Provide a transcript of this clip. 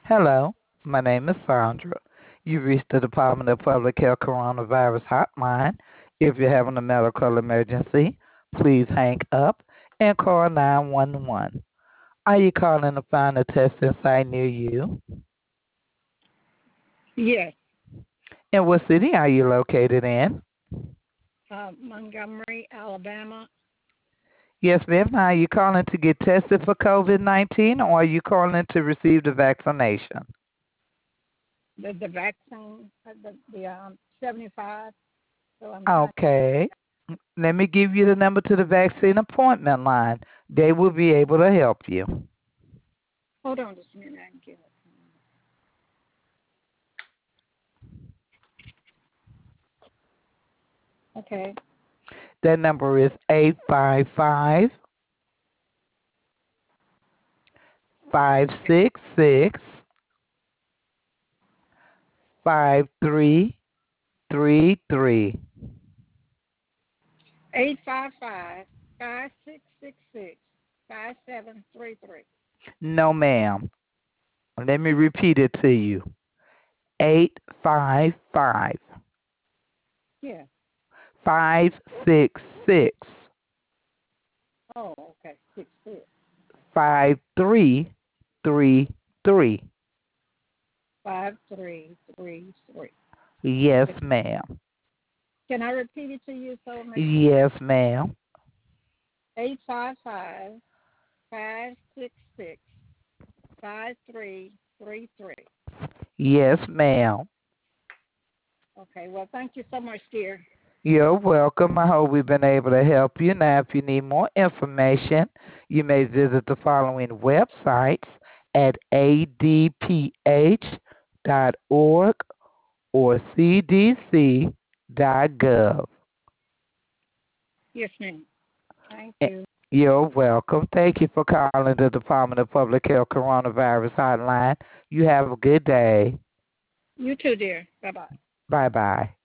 Hello, my name is Sandra. You've reached the Department of Public Health Coronavirus Hotline. If you're having a medical emergency, please hang up and call 911. Are you calling to find a testing site near you? Yes, And what city are you located in? Montgomery, Alabama. Yes, ma'am. Now, are you calling to get tested for COVID-19 or are you calling to receive the vaccination? The vaccine, the 75. So I'm trying. Okay. Let me give you the number to the vaccine appointment line. They will be able to help you. Hold on just a minute. I can get it. Okay. That number is 855-566-5333. 855-5666-5733. No, ma'am. Let me repeat it to you. 855 Yeah. 566 Oh, okay. 66. 5333. 5333. Yes, ma'am. Can I repeat it to you so make sure? Yes, ma'am. 855-566-5333. Yes, ma'am. Okay. Well, thank you so much, dear. You're welcome. I hope we've been able to help you. Now, if you need more information, you may visit the following websites at adph.org or cdc.gov. Yes, ma'am. Thank Eh, you. You're welcome. Thank you for calling the Department of Public Health Coronavirus Hotline. You have a good day. You too, dear. Bye bye. Bye bye.